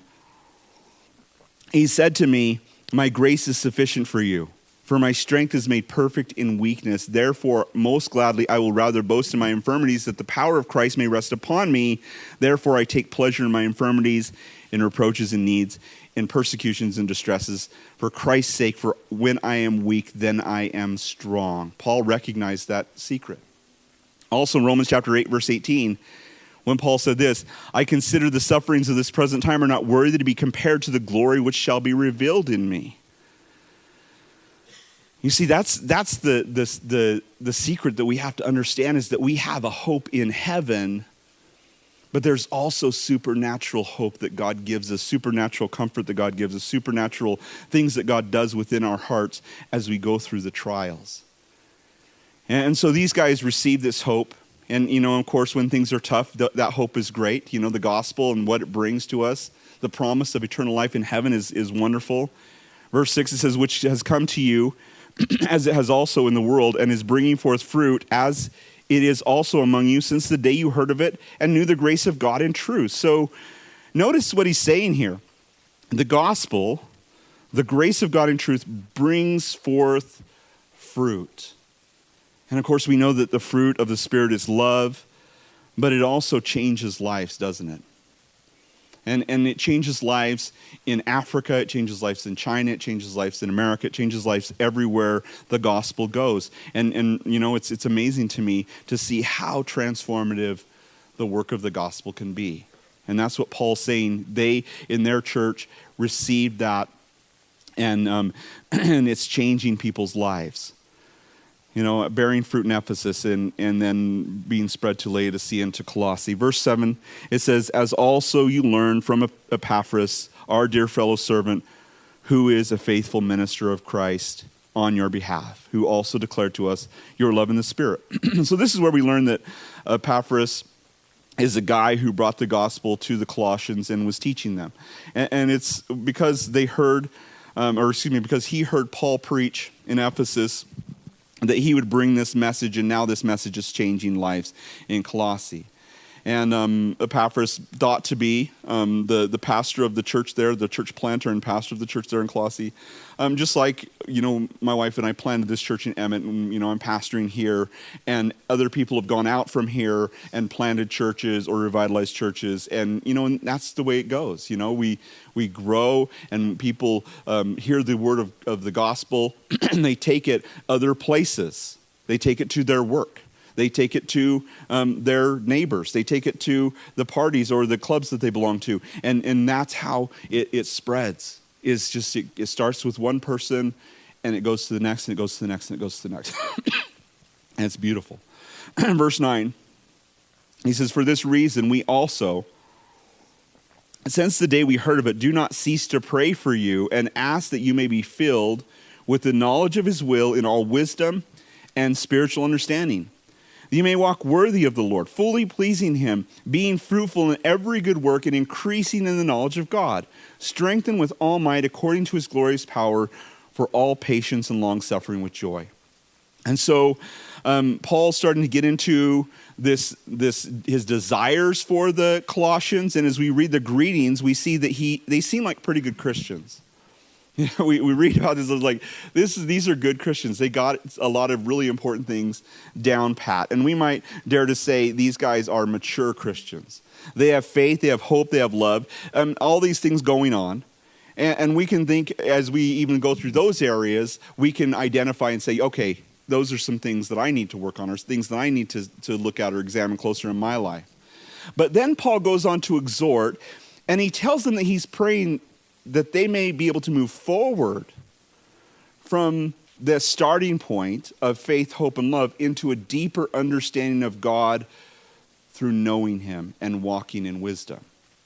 He said to me, my grace is sufficient for you, for my strength is made perfect in weakness. Therefore, most gladly, I will rather boast in my infirmities, that the power of Christ may rest upon me. Therefore, I take pleasure in my infirmities, in reproaches and needs, in persecutions and distresses. For Christ's sake, for when I am weak, then I am strong. Paul recognized that secret. Also in Romans chapter 8, verse 18, when Paul said this, I consider the sufferings of this present time are not worthy to be compared to the glory which shall be revealed in me. You see, that's the secret that we have to understand, is that we have a hope in heaven, but there's also supernatural hope that God gives us, supernatural comfort that God gives us, supernatural things that God does within our hearts as we go through the trials. And so these guys receive this hope. And, of course, when things are tough, that hope is great. The gospel and what it brings to us, the promise of eternal life in heaven is wonderful. Verse 6, it says, which has come to you, as it has also in the world, and is bringing forth fruit, as it is also among you, since the day you heard of it and knew the grace of God in truth. So notice what he's saying here. The gospel, the grace of God in truth, brings forth fruit. And of course, we know that the fruit of the Spirit is love, but it also changes lives, doesn't it? And it changes lives in Africa, it changes lives in China, it changes lives in America, it changes lives everywhere the gospel goes. And you know, it's amazing to me to see how transformative the work of the gospel can be. And that's what Paul's saying. They, in their church, received that, and and it's changing people's lives. You know, bearing fruit in Ephesus and then being spread to Laodicea and to Colossae. Verse 7, it says, as also you learned from Epaphras, our dear fellow servant, who is a faithful minister of Christ on your behalf, who also declared to us your love in the Spirit. So this is where we learn that Epaphras is a guy who brought the gospel to the Colossians and was teaching them. And it's because they heard, because he heard Paul preach in Ephesus, that he would bring this message, and now this message is changing lives in Colossae. And Epaphras thought to be the pastor of the church there, the church planter and pastor of the church there in Colossae. Just like, you know, my wife and I planted this church in Emmett, and, you know, I'm pastoring here, and other people have gone out from here and planted churches or revitalized churches. And, you know, and that's the way it goes. You know, we grow, and people hear the word of the gospel, and they take it other places. They take it to their work. They take it to their neighbors. They take it to the parties or the clubs that they belong to. And that's how it spreads. It's just, it starts with one person, and it goes to the next, and it goes to the next, and it goes to the next. And it's beautiful. Verse 9, he says, for this reason we also, since the day we heard of it, do not cease to pray for you and ask that you may be filled with the knowledge of his will in all wisdom and spiritual understanding. You may walk worthy of the Lord, fully pleasing him, being fruitful in every good work and increasing in the knowledge of God, strengthened with all might according to his glorious power for all patience and long-suffering with joy. And so Paul's starting to get into this his desires for the Colossians, and as we read the greetings, we see that they seem like pretty good Christians. You know, we read about this, like, these are good Christians. They got a lot of really important things down pat. And we might dare to say these guys are mature Christians. They have faith, they have hope, they have love, all these things going on. And we can think, as we even go through those areas, we can identify and say, okay, those are some things that I need to work on, or things that I need to look at or examine closer in my life. But then Paul goes on to exhort, and he tells them that he's praying that they may be able to move forward from the starting point of faith, hope, and love into a deeper understanding of God through knowing him and walking in wisdom.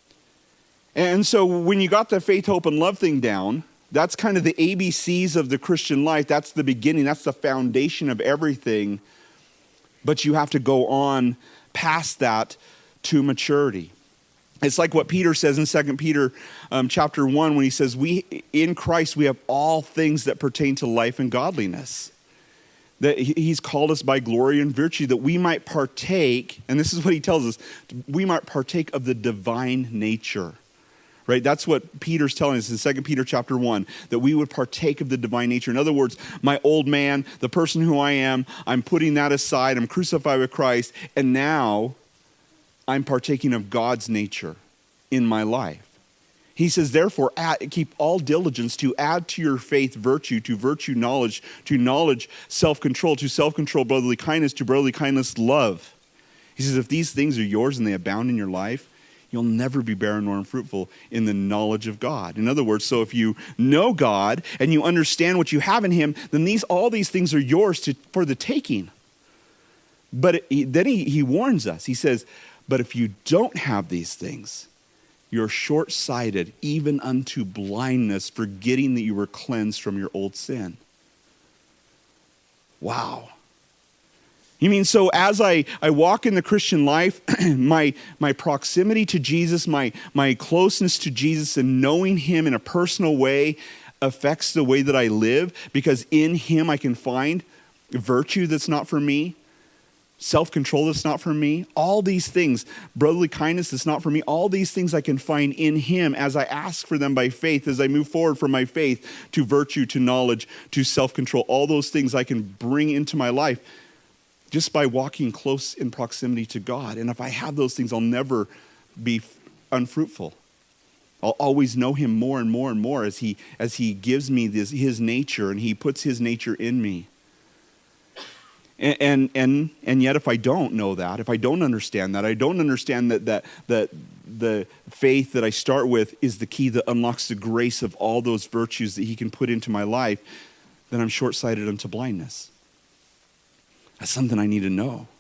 And so when you got the faith, hope, and love thing down, that's kind of the ABCs of the Christian life. That's the beginning. That's the foundation of everything. But you have to go on past that to maturity. It's like what Peter says in 2 Peter chapter 1 when he says, in Christ we have all things that pertain to life and godliness. That he's called us by glory and virtue that we might partake, and this is what he tells us, we might partake of the divine nature. Right? That's what Peter's telling us in 2 Peter chapter 1, that we would partake of the divine nature. In other words, my old man, the person who I am, I'm putting that aside, I'm crucified with Christ, and now I'm partaking of God's nature in my life. He says, therefore, keep all diligence to add to your faith virtue, to virtue knowledge, to knowledge self-control, to self-control brotherly kindness, to brotherly kindness love. He says, if these things are yours and they abound in your life, you'll never be barren nor unfruitful in the knowledge of God. In other words, so if you know God and you understand what you have in him, then all these things are yours for the taking. But then he warns us. He says, but if you don't have these things, you're short-sighted, even unto blindness, forgetting that you were cleansed from your old sin. Wow. You mean, so as I walk in the Christian life, my proximity to Jesus, my closeness to Jesus and knowing him in a personal way affects the way that I live, because in him I can find virtue that's not for me, self-control that's not for me, all these things, brotherly kindness that's not for me, all these things I can find in him as I ask for them by faith, as I move forward from my faith to virtue, to knowledge, to self-control. All those things I can bring into my life just by walking close in proximity to God. And if I have those things, I'll never be unfruitful. I'll always know him more and more and more as he gives me his nature and he puts his nature in me. And yet if I don't know that, if I don't understand that, I don't understand that the faith that I start with is the key that unlocks the grace of all those virtues that he can put into my life, then I'm short-sighted unto blindness. That's something I need to know.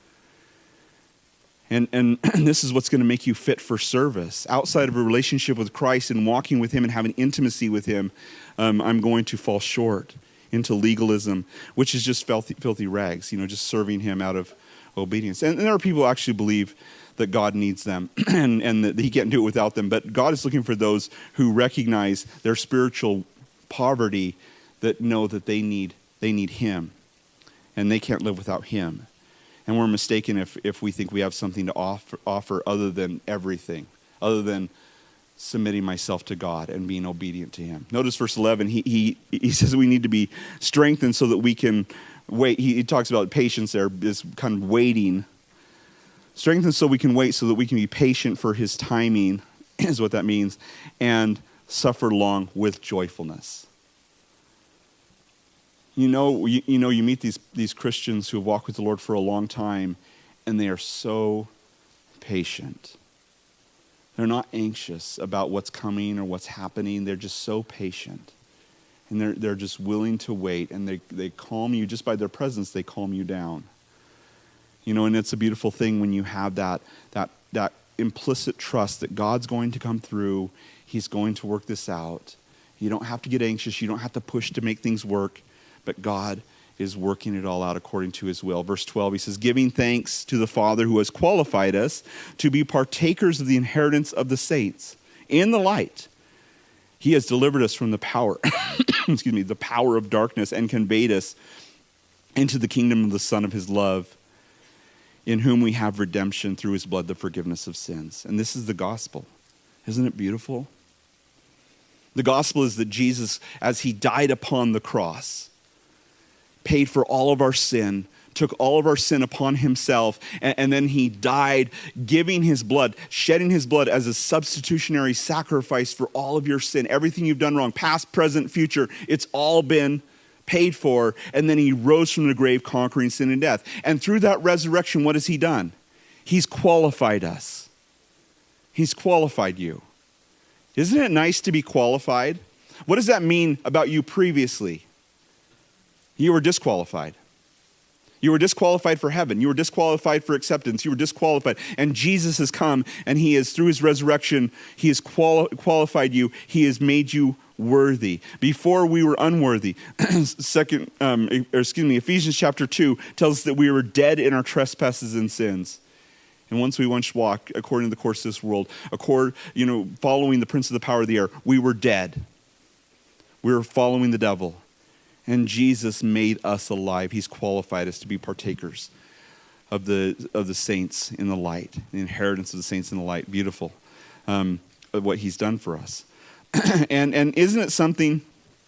And this is what's going to make you fit for service. Outside of a relationship with Christ and walking with him and having intimacy with him, I'm going to fall short into legalism, which is just filthy rags, just serving him out of obedience. And there are people who actually believe that God needs them and that he can't do it without them. But God is looking for those who recognize their spiritual poverty, that know that they need him and they can't live without him. And we're mistaken if we think we have something to offer other than everything, other than submitting myself to God and being obedient to him. Notice verse 11, he says we need to be strengthened so that we can wait. He talks about patience there, this kind of waiting. Strengthened so we can wait, so that we can be patient for his timing, is what that means, and suffer long with joyfulness. You meet these Christians who have walked with the Lord for a long time, and they are so patient. They're not anxious about what's coming or what's happening. They're just so patient. And they're just willing to wait, and they calm you. Just by their presence, they calm you down. And it's a beautiful thing when you have that implicit trust that God's going to come through. He's going to work this out. You don't have to get anxious. You don't have to push to make things work. But God is working it all out according to his will. Verse 12, he says, giving thanks to the Father who has qualified us to be partakers of the inheritance of the saints in the light. He has delivered us from the power, the power of darkness, and conveyed us into the kingdom of the Son of his love, in whom we have redemption through his blood, the forgiveness of sins. And this is the gospel. Isn't it beautiful? The gospel is that Jesus, as he died upon the cross, paid for all of our sin, took all of our sin upon himself, and then he died giving his blood, shedding his blood as a substitutionary sacrifice for all of your sin. Everything you've done wrong, past, present, future, it's all been paid for. And then he rose from the grave, conquering sin and death. And through that resurrection, what has he done? He's qualified us. He's qualified you. Isn't it nice to be qualified? What does that mean about you previously? You were disqualified. You were disqualified for heaven. You were disqualified for acceptance. You were disqualified. And Jesus has come, and he has, through his resurrection, he has qualified you. He has made you worthy. Before we were unworthy. Ephesians chapter 2 tells us that we were dead in our trespasses and sins. And once we once walked according to the course of this world, following the prince of the power of the air, we were dead. We were following the devil. And Jesus made us alive. He's qualified us to be partakers of the saints in the light, the inheritance of the saints in the light. Beautiful, of what he's done for us. and isn't it something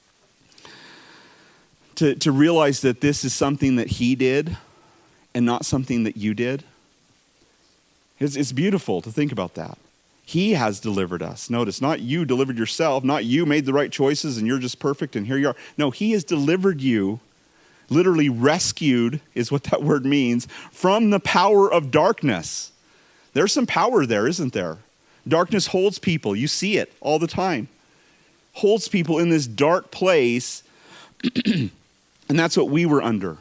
to realize that this is something that he did and not something that you did? It's beautiful to think about that. He has delivered us. Notice, not you delivered yourself, not you made the right choices and you're just perfect and here you are. No, he has delivered you, literally rescued is what that word means, from the power of darkness. There's some power there, isn't there? Darkness holds people. You see it all the time. Holds people in this dark place, and that's what we were under.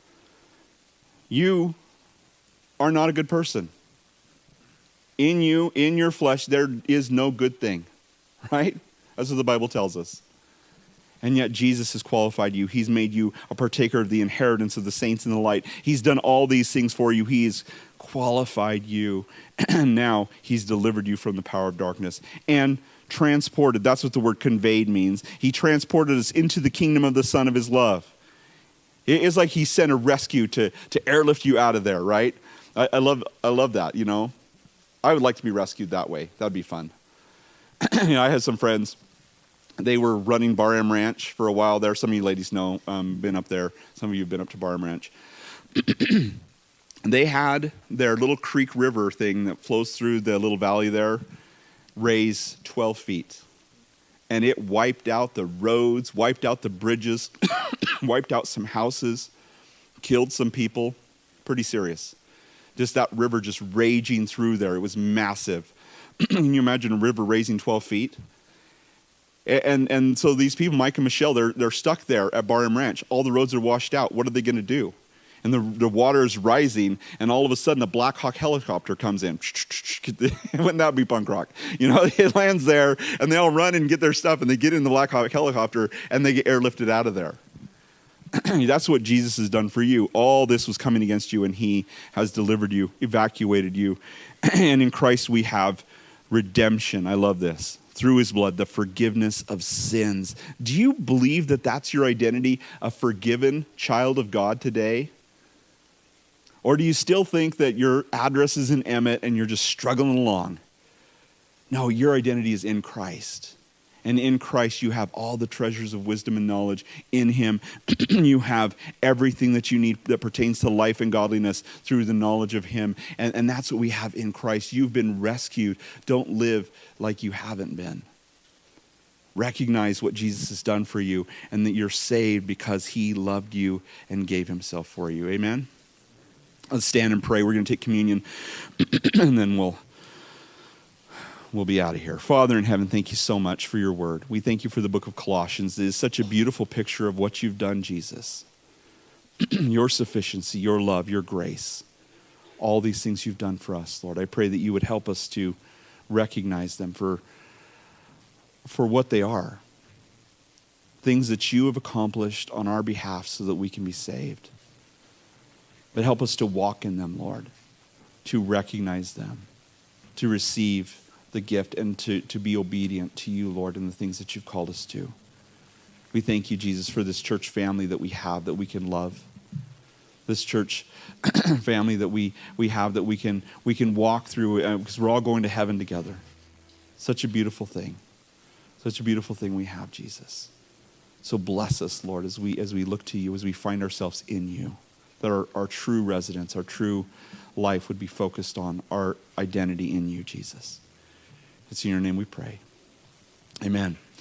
You are not a good person. In you, in your flesh, there is no good thing, right? That's what the Bible tells us. And yet Jesus has qualified you. He's made you a partaker of the inheritance of the saints in the light. He's done all these things for you. He's qualified you. And now he's delivered you from the power of darkness and transported. That's what the word conveyed means. He transported us into the kingdom of the Son of his love. It's like he sent a rescue to airlift you out of there, right? I love that, I would like to be rescued that way. That'd be fun. I had some friends. They were running Bar M Ranch for a while there. Some of you ladies know, been up there. Some of you have been up to Bar M Ranch. They had their little creek river thing that flows through the little valley there. raise 12 feet. And it wiped out the roads, wiped out the bridges, wiped out some houses, killed some people. Pretty serious. Just that river just raging through there. It was massive. Can you imagine a river raising 12 feet? And so these people, Mike and Michelle, they're stuck there at Barham Ranch. All the roads are washed out. What are they going to do? And the water is rising, and all of a sudden a Black Hawk helicopter comes in. Wouldn't that be punk rock? You know, it lands there, and they all run and get their stuff, and they get in the Black Hawk helicopter, and they get airlifted out of there. That's what Jesus has done for you. All this was coming against you, and he has delivered you, evacuated you. And in Christ we have redemption. I love this. Through his blood, the forgiveness of sins. Do you believe that that's your identity, a forgiven child of God today? Or do you still think that your address is in Emmett and you're just struggling along? No, your identity is in Christ. And in Christ, you have all the treasures of wisdom and knowledge. In him, you have everything that you need that pertains to life and godliness through the knowledge of him. And that's what we have in Christ. You've been rescued. Don't live like you haven't been. Recognize what Jesus has done for you and that you're saved because he loved you and gave himself for you. Amen? Let's stand and pray. We're going to take communion and then we'll be out of here. Father in heaven, thank you so much for your word. We thank you for the book of Colossians. It is such a beautiful picture of what you've done, Jesus. Your sufficiency, your love, your grace. All these things you've done for us, Lord. I pray that you would help us to recognize them for what they are. Things that you have accomplished on our behalf so that we can be saved. But help us to walk in them, Lord, to recognize them, to receive the gift, and to be obedient to you, Lord, in the things that you've called us to. We thank you, Jesus, for this church family that we have, that we can love. This church family that we have, that we can walk through, because we're all going to heaven together. Such a beautiful thing. Such a beautiful thing we have, Jesus. So bless us, Lord, as we look to you, as we find ourselves in you. That our true residence, our true life would be focused on our identity in you, Jesus. It's in your name we pray. Amen.